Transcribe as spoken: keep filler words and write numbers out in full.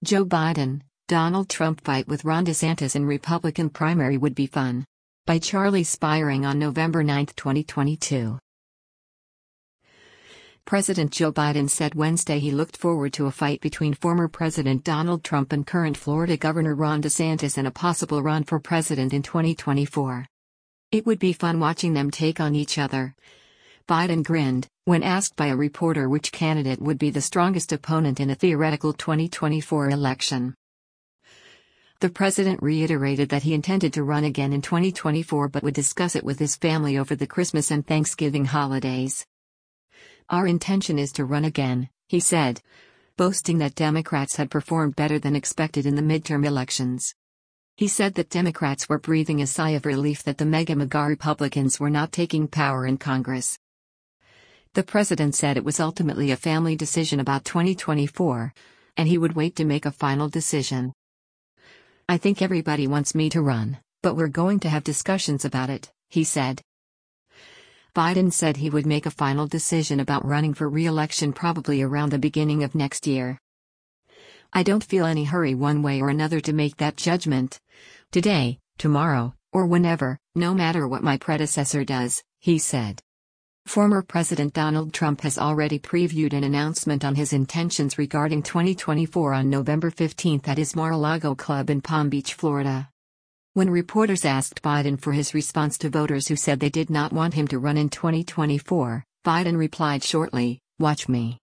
Joe Biden, Donald Trump fight with Ron DeSantis in Republican primary would be fun. By Charlie Spiering on November ninth, twenty twenty-two. President Joe Biden said Wednesday he looked forward to a fight between former President Donald Trump and current Florida Governor Ron DeSantis in a possible run for president in twenty twenty-four. It would be fun watching them take on each other. Biden grinned when asked by a reporter which candidate would be the strongest opponent in a theoretical twenty twenty-four election. The president reiterated that he intended to run again in twenty twenty-four but would discuss it with his family over the Christmas and Thanksgiving holidays. "Our intention is to run again," he said, boasting that Democrats had performed better than expected in the midterm elections. He said that Democrats were breathing a sigh of relief that the mega-MAGA Republicans were not taking power in Congress. The president said it was ultimately a family decision about twenty twenty-four, and he would wait to make a final decision. "I think everybody wants me to run, but we're going to have discussions about it," he said. Biden said he would make a final decision about running for re-election probably around the beginning of next year. "I don't feel any hurry one way or another to make that judgment. Today, tomorrow, or whenever, no matter what my predecessor does," he said. Former President Donald Trump has already previewed an announcement on his intentions regarding twenty twenty-four on November fifteenth at his Mar-a-Lago club in Palm Beach, Florida. When reporters asked Biden for his response to voters who said they did not want him to run in twenty twenty-four, Biden replied shortly, "Watch me."